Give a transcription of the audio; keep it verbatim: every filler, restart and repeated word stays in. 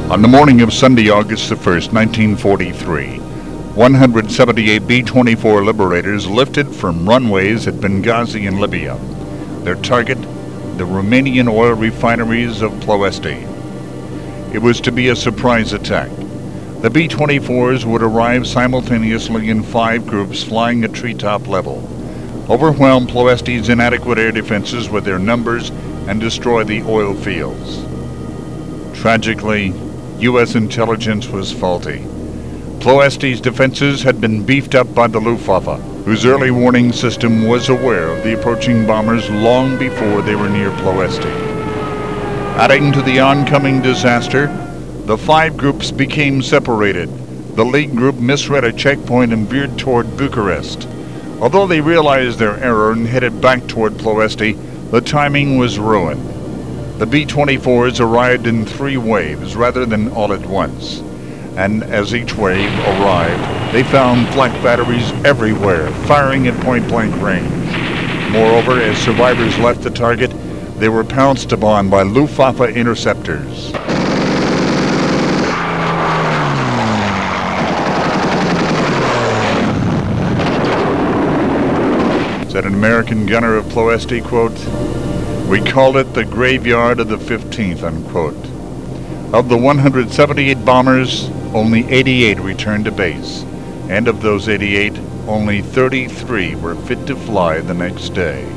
On the morning of Sunday, August the first, nineteen forty-three, one hundred seventy-eight B twenty-four Liberators lifted from runways at Benghazi in Libya. Their target, the Romanian oil refineries of Ploiești. It was to be a surprise attack. The B twenty-fours would arrive simultaneously in five groups flying at treetop level, overwhelm Ploiești's inadequate air defenses with their numbers, and destroy the oil fields. Tragically, U S intelligence was faulty. Ploiești's defenses had been beefed up by the Luftwaffe, whose early warning system was aware of the approaching bombers long before they were near Ploiești. Adding to the oncoming disaster, the five groups became separated. The lead group misread a checkpoint and veered toward Bucharest. Although they realized their error and headed back toward Ploiești, the timing was ruined. The B twenty-fours arrived in three waves rather than all at once, and as each wave arrived, they found flak batteries everywhere, firing at point-blank range. Moreover, as survivors left the target, they were pounced upon by Luftwaffe interceptors. Said an American gunner of Ploiești, quote, "We called it the graveyard of the fifteenth, unquote. Of the one hundred seventy-eight bombers, only eighty-eight returned to base, and of those eighty-eight, only thirty-three were fit to fly the next day."